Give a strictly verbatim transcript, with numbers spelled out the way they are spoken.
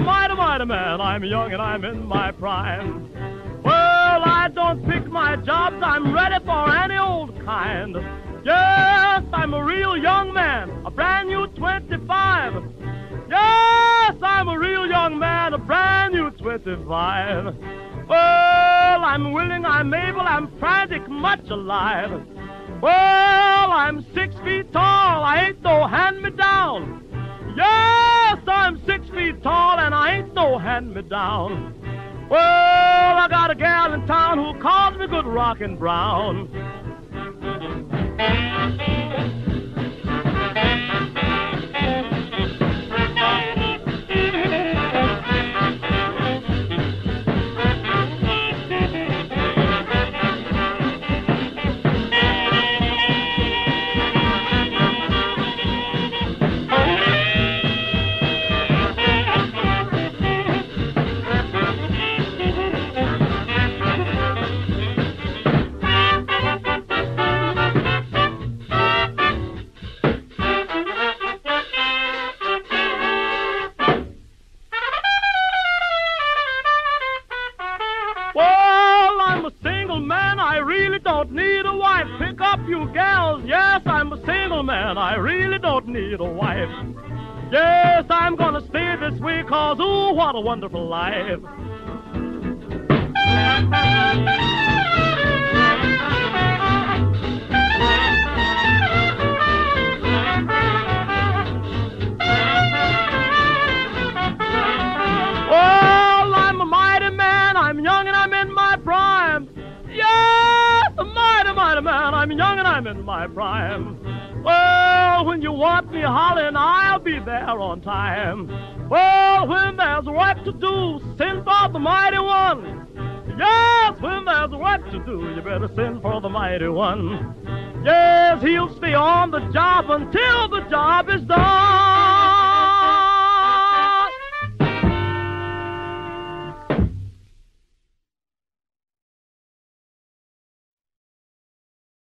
mighty, mighty man. I'm young and I'm in my prime. Well, I don't pick my jobs. I'm ready for any old kind. Yes, I'm a real young man, a brand new twenty-five. Yes, I'm a real young man, a brand new twenty-five. Well, I'm willing, I'm able, I'm frantic, much alive. Well, I'm six feet tall, I ain't no hand-me-down. Yes, I'm six feet tall and I ain't no hand-me-down. Well, I got a gal in town who calls me Good Rockin' Brown. You gals, yes, I'm a single man. I really don't need a wife. Yes, I'm gonna stay this way, cause ooh, what a wonderful life. Well, I'm a mighty man. I'm young and I'm in my prime. Yes, a mighty, mighty man. I'm young and I'm in my prime. Well, when you want me hollering, I'll be there on time. Well, when there's work to do, send for the mighty one. Yes, when there's work to do, you better send for the mighty one. Yes, he'll stay on the job until the job is done.